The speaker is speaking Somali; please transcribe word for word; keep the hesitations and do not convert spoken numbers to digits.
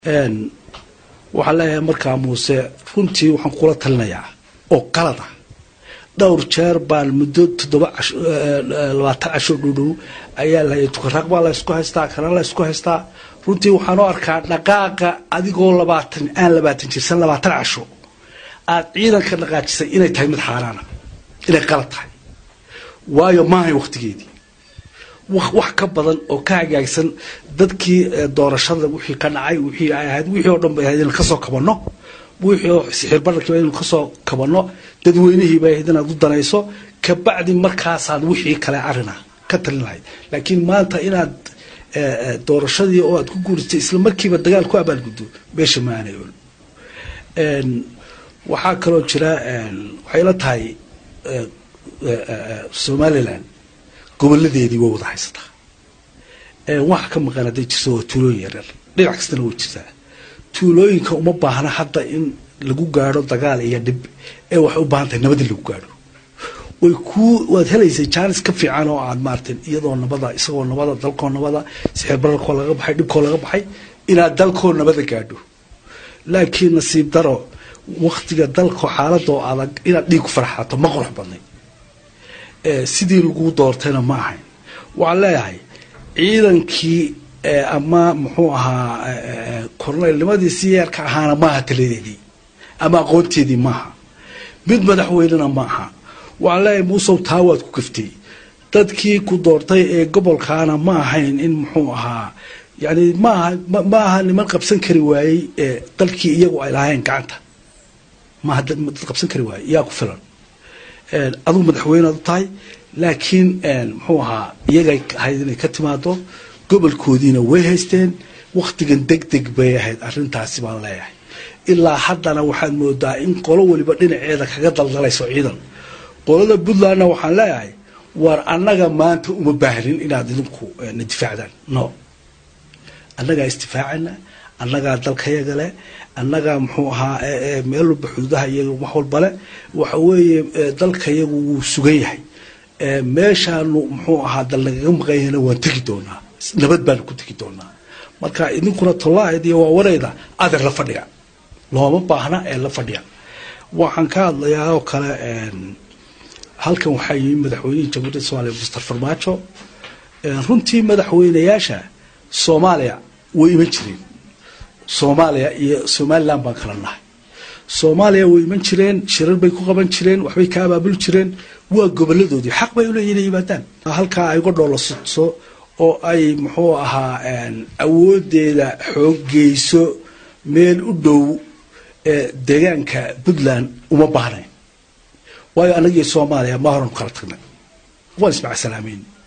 een waxa la yahay markaa muuse runtii waxaan kula talinayaa oo qalad ah dhowr jeer baan muddo toddoba labaatan casho dhudhow ayaa la tukaraq baa la isku haystaa kana la isku haystaa runtii waxaan u arkaa dhaqaaqa adigoo labaatan aan labaatan jirsan labaatan casho aad ciidanka dhaqaajisay inay tahay mid xaaraana inay qalad tahay waayo maahay waqtigeedii wax ka badan oo ka hagaagsan dadkii doorashada wixii ka dhacay wixii ay ahayd wixii oo dhan bay ahayd ka soo kabano wixii sixir bararkii ay ka soo kabano dadweynihii bay ahayd inaad u danayso ka bacdi markaas aad wixii kale arina ka talin lahayd laakiin maanta inaad doorashadii oo aad ku guurisay isla markiiba dagaal ku abaal guddo beesha maanay een waxa kale oo jira een waxay la tahay Somaliland gobolladeedii waa wada haysata ee wax ka maqanaday jirto tuulooyin yar dhinac kastana oo jirta tuulooyinka uma baahna hadda in lagu gaaro dagaal iyo dib ee wax u baahan tahay nabad lagu gaaro way ku wad helaysaa chance ka fiican oo aad maarteen iyadoo nabada isagoo nabada dalkoo nabada sixir bararkoo laga baxay dhibkoo laga baxay inaad dalkoo nabada gaadho laakiin nasiib daro waqtiga dalkoo xaaladoo adag inaad dhiig farxato ma qurux badnay ee sidii lagu doortayna ma ahayn waxa leeyahay ciidankii ama muxuu ahaa korneelnimadii siyaarka ahaana ma aha taleedii ama aqoonteedii ma aha mid madaxweynena ma aha waxa leeyahay muusoo taawaad ku kaftay dadkii ku doortay ee gobolkaana ma ahayn in muxuu ahaa yani ma ma aha niman qabsan kari waayay ee dalkii iyagu ay lahayn gacanta ma hadda qabsan kari waayay yaa ku filan een adu madaxweynaha tahay laakiin een muxuu ahaa iyaga ay inay ka timaado gobolkoodiina way haysteen waqtigan degdeg bay ahayd arintaasi baan leeyahay ilaa haddana waxaad moodaa in qolo waliba dhinaceeda kaga daldalayso ciidan qolada Puntland waxaan leeyahay war annaga maanta uma baahnin inaad idinku difaacdaan no annaga istifaacana annaga dalkayaga leh annaga muxuu ahaa meel walba xuduudaha iyaga wax walba leh waxa weeye dalkayagu wuu sugan yahay meeshaanu muxuu ahaa dal laga maqayna waan tagi doonaa nabad baan ku tagi doonaa marka idinkuna tolaayd iyo waa wareeda adeer la fadhiga looma baahna ee la fadhiya waxaan ka hadlayaa oo kale een halkan waxa yimid madaxweynaha jamhuuriyadda Soomaaliya Mustafa Farmaajo runtii madaxweynayaasha Soomaaliya way iman jireen Soomaaliya iyo Somaliland baan kala nahay Soomaaliya way iman jireen shirar bay ku qaban jireen waxbay ka abaabul jireen waa goboladoodii xaq bay u leeyihiin yimaadaan halka ay uga dhoolaso oo ay muxuu ahaa een awoodeeda xoogeyso meel u dhow ee deegaanka Puntland uma baahnayn waayo anaga Soomaaliya ma horan kala tagnay waan isma salaamayn